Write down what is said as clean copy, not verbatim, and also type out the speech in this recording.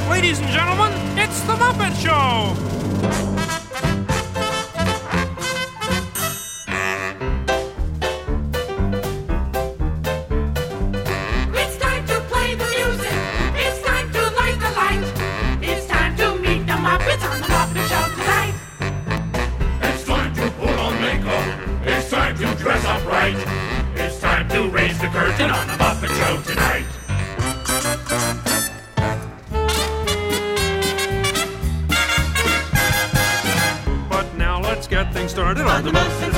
Ladies and gentlemen, it's The Muppet Show! It's time to play the music. It's time to light the light. It's time to meet the Muppets on The Muppet Show tonight. It's time to put on makeup. It's time to dress up right. It's time to raise the curtain on The Muppet Show tonight. But now let's get things started on The most